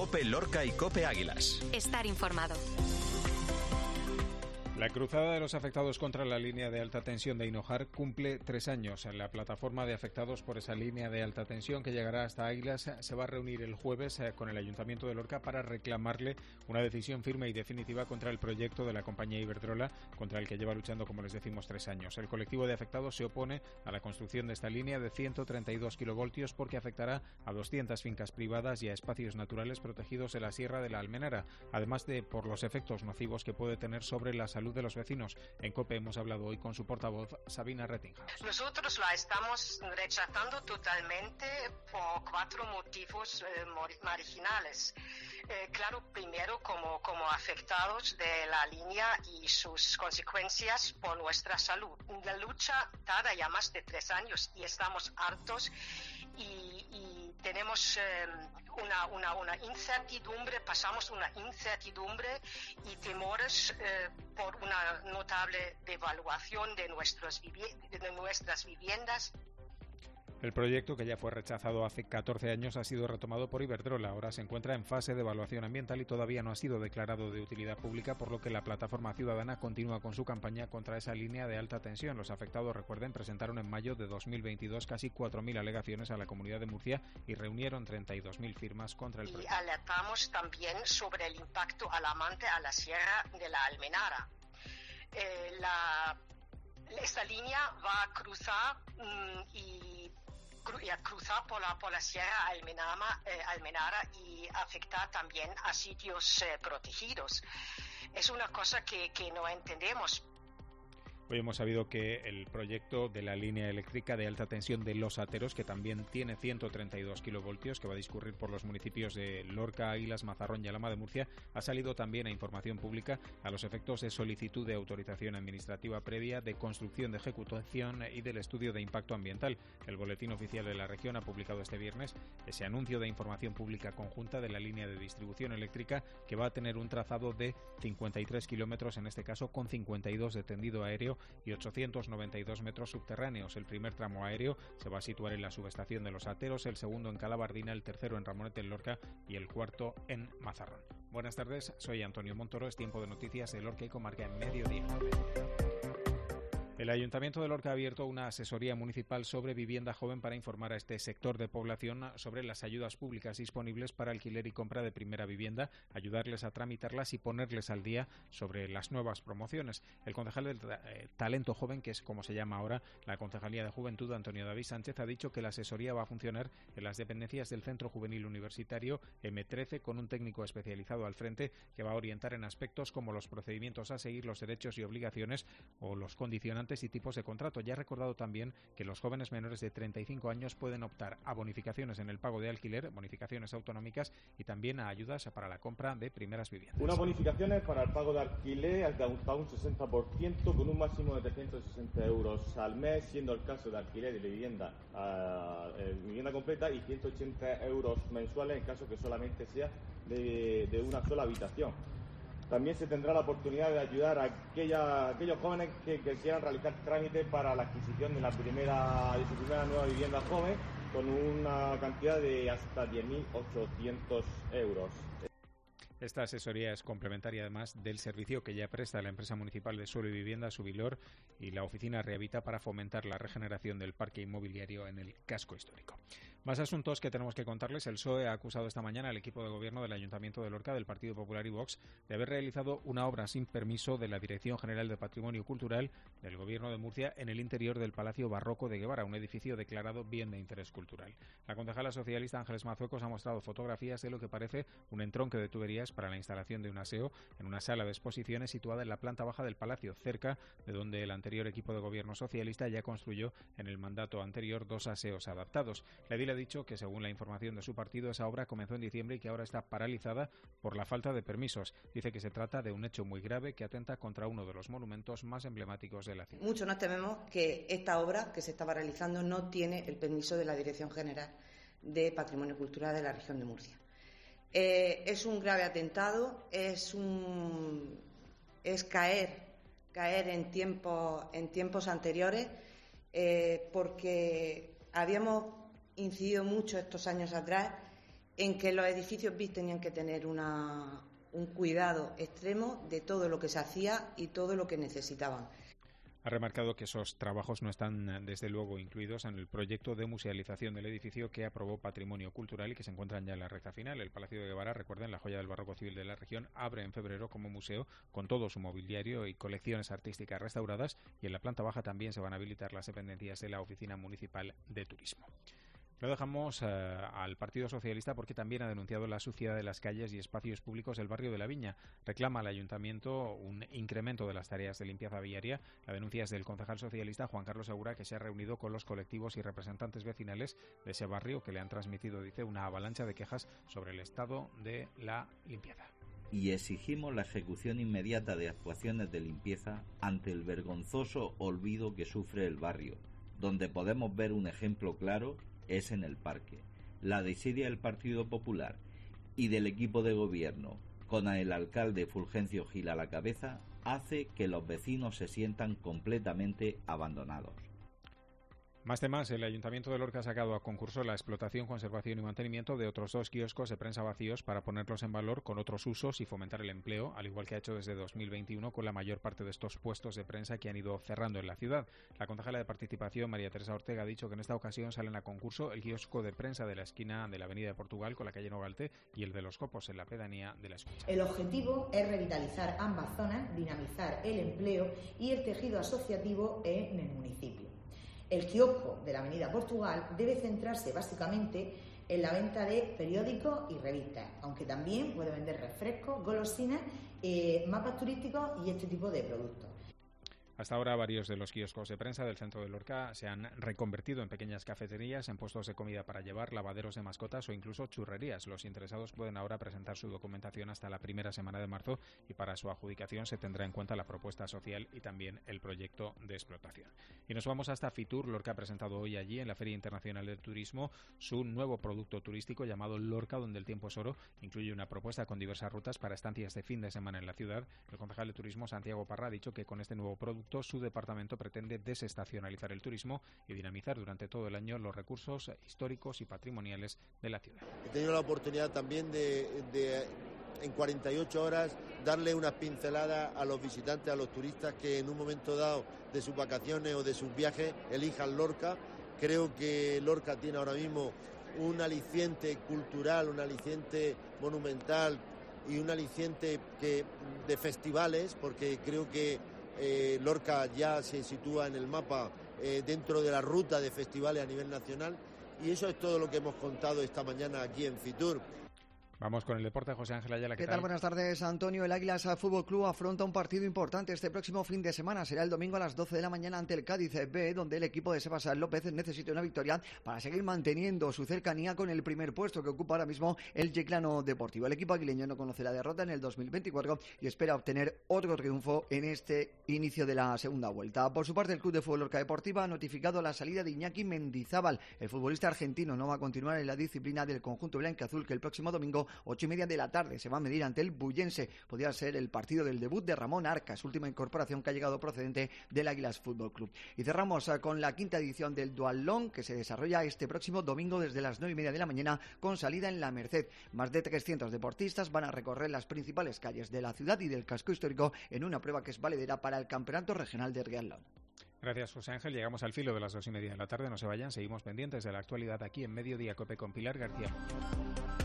COPE Lorca y COPE Águilas. Estar informado. La cruzada de los afectados contra la línea de alta tensión de Hinojar cumple 3 años. La plataforma de afectados por esa línea de alta tensión que llegará hasta Águilas se va a reunir el jueves con el Ayuntamiento de Lorca para reclamarle una decisión firme y definitiva contra el proyecto de la compañía Iberdrola, contra el que lleva luchando, como les decimos, 3 años. El colectivo de afectados se opone a la construcción de esta línea de 132 kilovoltios porque afectará a 200 fincas privadas y a espacios naturales protegidos en la Sierra de la Almenara, además de por los efectos nocivos que puede tener sobre la salud de los vecinos. En COPE hemos hablado hoy con su portavoz, Sabina Rettinghaus. Nosotros la estamos rechazando totalmente por 4 motivos marginales. Claro, primero como afectados de la línea y sus consecuencias por nuestra salud. La lucha tarda ya más de 3 años y estamos hartos y tenemos una incertidumbre, pasamos una incertidumbre y temores por una notable devaluación de nuestras viviendas. El proyecto, que ya fue rechazado hace 14 años, ha sido retomado por Iberdrola. Ahora se encuentra en fase de evaluación ambiental y todavía no ha sido declarado de utilidad pública, por lo que la plataforma ciudadana continúa con su campaña contra esa línea de alta tensión. Los afectados, recuerden, presentaron en mayo de 2022 casi 4.000 alegaciones a la Comunidad de Murcia y reunieron 32.000 firmas contra el proyecto. Y alertamos también sobre el impacto alarmante a la Sierra de la Almenara. Esta línea va a cruzar cruzar por la Sierra Almenara y afectar también a sitios protegidos. Es una cosa que no entendemos. Hoy hemos sabido que el proyecto de la línea eléctrica de alta tensión de Los Ateros, que también tiene 132 kilovoltios, que va a discurrir por los municipios de Lorca, Águilas, Mazarrón y Alhama de Murcia, ha salido también a información pública a los efectos de solicitud de autorización administrativa previa, de construcción de ejecución y del estudio de impacto ambiental. El Boletín Oficial de la Región ha publicado este viernes ese anuncio de información pública conjunta de la línea de distribución eléctrica, que va a tener un trazado de 53 kilómetros, en este caso con 52 de tendido aéreo y 892 metros subterráneos. El primer tramo aéreo se va a situar en la subestación de Los Ateros, el segundo en Calabardina, el tercero en Ramonete en Lorca y el cuarto en Mazarrón. Buenas tardes, soy Antonio Montoro, es tiempo de noticias de Lorca y Comarca en Mediodía. El Ayuntamiento de Lorca ha abierto una asesoría municipal sobre vivienda joven para informar a este sector de población sobre las ayudas públicas disponibles para alquiler y compra de primera vivienda, ayudarles a tramitarlas y ponerles al día sobre las nuevas promociones. El concejal del Talento Joven, que es como se llama ahora la Concejalía de Juventud, Antonio David Sánchez, ha dicho que la asesoría va a funcionar en las dependencias del Centro Juvenil Universitario M13 con un técnico especializado al frente que va a orientar en aspectos como los procedimientos a seguir, los derechos y obligaciones o los condicionantes y tipos de contrato. Ya ha recordado también que los jóvenes menores de 35 años pueden optar a bonificaciones en el pago de alquiler, bonificaciones autonómicas y también a ayudas para la compra de primeras viviendas. Unas bonificaciones para el pago de alquiler hasta un 60% con un máximo de 360 euros al mes, siendo el caso de alquiler de vivienda completa, y 180 euros mensuales en caso que solamente sea de una sola habitación. También se tendrá la oportunidad de ayudar a aquellos jóvenes que quieran realizar trámites para la adquisición de su primera nueva vivienda joven con una cantidad de hasta 10.800 euros. Esta asesoría es complementaria además del servicio que ya presta la empresa municipal de suelo y vivienda Subilor y la oficina Rehabita para fomentar la regeneración del parque inmobiliario en el casco histórico. Más asuntos que tenemos que contarles. El PSOE ha acusado esta mañana al equipo de gobierno del Ayuntamiento de Lorca, del Partido Popular y Vox, de haber realizado una obra sin permiso de la Dirección General de Patrimonio Cultural del Gobierno de Murcia en el interior del Palacio Barroco de Guevara, un edificio declarado bien de interés cultural. La concejala socialista Ángeles Mazuecos ha mostrado fotografías de lo que parece un entronque de tuberías para la instalación de un aseo en una sala de exposiciones situada en la planta baja del Palacio, cerca de donde el anterior equipo de gobierno socialista ya construyó en el mandato anterior 2 aseos adaptados. La edil ha dicho que, según la información de su partido, esa obra comenzó en diciembre y que ahora está paralizada por la falta de permisos. Dice que se trata de un hecho muy grave que atenta contra uno de los monumentos más emblemáticos de la ciudad. Mucho nos tememos que esta obra que se estaba realizando no tiene el permiso de la Dirección General de Patrimonio Cultural de la región de Murcia. Es un grave atentado, es caer en tiempos anteriores, porque habíamos incidido mucho estos años atrás en que los edificios BIC tenían que tener un cuidado extremo de todo lo que se hacía y todo lo que necesitaban. Ha remarcado que esos trabajos no están, desde luego, incluidos en el proyecto de musealización del edificio que aprobó Patrimonio Cultural y que se encuentran ya en la recta final. El Palacio de Guevara, recuerden, la joya del barroco civil de la región, abre en febrero como museo con todo su mobiliario y colecciones artísticas restauradas, y en la planta baja también se van a habilitar las dependencias de la Oficina Municipal de Turismo. Lo dejamos al Partido Socialista porque también ha denunciado la suciedad de las calles y espacios públicos del barrio de La Viña. Reclama al Ayuntamiento un incremento de las tareas de limpieza viaria. La denuncia es del concejal socialista Juan Carlos Segura, que se ha reunido con los colectivos y representantes vecinales de ese barrio, que le han transmitido, dice, una avalancha de quejas sobre el estado de la limpieza. Y exigimos la ejecución inmediata de actuaciones de limpieza ante el vergonzoso olvido que sufre el barrio, donde podemos ver un ejemplo claro es en el parque. La desidia del Partido Popular y del equipo de gobierno, con el alcalde Fulgencio Gil a la cabeza, hace que los vecinos se sientan completamente abandonados. Más temas. El Ayuntamiento de Lorca ha sacado a concurso la explotación, conservación y mantenimiento de otros 2 kioscos de prensa vacíos para ponerlos en valor con otros usos y fomentar el empleo, al igual que ha hecho desde 2021 con la mayor parte de estos puestos de prensa que han ido cerrando en la ciudad. La concejala de Participación, María Teresa Ortega, ha dicho que en esta ocasión salen a concurso el kiosco de prensa de la esquina de la Avenida de Portugal con la calle Nogalte y el de Los Copos en la pedanía de La Escucha. El objetivo es revitalizar ambas zonas, dinamizar el empleo y el tejido asociativo en el municipio. El kiosco de la Avenida Portugal debe centrarse básicamente en la venta de periódicos y revistas, aunque también puede vender refrescos, golosinas, mapas turísticos y este tipo de productos. Hasta ahora, varios de los kioscos de prensa del centro de Lorca se han reconvertido en pequeñas cafeterías, en puestos de comida para llevar, lavaderos de mascotas o incluso churrerías. Los interesados pueden ahora presentar su documentación hasta la primera semana de marzo y para su adjudicación se tendrá en cuenta la propuesta social y también el proyecto de explotación. Y nos vamos hasta Fitur. Lorca ha presentado hoy allí, en la Feria Internacional del Turismo, su nuevo producto turístico llamado Lorca, donde el tiempo es oro. Incluye una propuesta con diversas rutas para estancias de fin de semana en la ciudad. El concejal de Turismo, Santiago Parra, ha dicho que con este nuevo producto su departamento pretende desestacionalizar el turismo y dinamizar durante todo el año los recursos históricos y patrimoniales de la ciudad. He tenido la oportunidad también de en 48 horas darle unas pinceladas a los visitantes, a los turistas que en un momento dado de sus vacaciones o de sus viajes elijan Lorca. Creo que Lorca tiene ahora mismo un aliciente cultural, un aliciente monumental y un aliciente de festivales, porque creo que Lorca ya se sitúa en el mapa dentro de la ruta de festivales a nivel nacional, y eso es todo lo que hemos contado esta mañana aquí en Fitur. Vamos con el deporte. José Ángel Ayala, ¿Qué tal? Buenas tardes, Antonio. El Águilas Fútbol Club afronta un partido importante este próximo fin de semana. Será el domingo a las 12 de la mañana ante el Cádiz B, donde el equipo de Sebas López necesita una victoria para seguir manteniendo su cercanía con el primer puesto que ocupa ahora mismo el Chiclano Deportivo. El equipo aguileño no conoce la derrota en el 2024 y espera obtener otro triunfo en este inicio de la segunda vuelta. Por su parte, el Club de Fútbol Lorca Deportiva ha notificado la salida de Iñaki Mendizábal. El futbolista argentino no va a continuar en la disciplina del conjunto blanquiazul, que el próximo domingo, 8:30 de la tarde, se va a medir ante el Bullense. Podría ser el partido del debut de Ramón Arcas, última incorporación que ha llegado procedente del Águilas Fútbol Club. Y cerramos con la quinta edición del Duatlón, que se desarrolla este próximo domingo desde las 9:30 de la mañana, con salida en La Merced. Más de 300 deportistas van a recorrer las principales calles de la ciudad y del casco histórico en una prueba que es valedera para el Campeonato Regional de Triatlón. Gracias, José Ángel. Llegamos al filo de las 2:30 de la tarde. No se vayan, seguimos pendientes de la actualidad aquí en Mediodía Cope con Pilar García.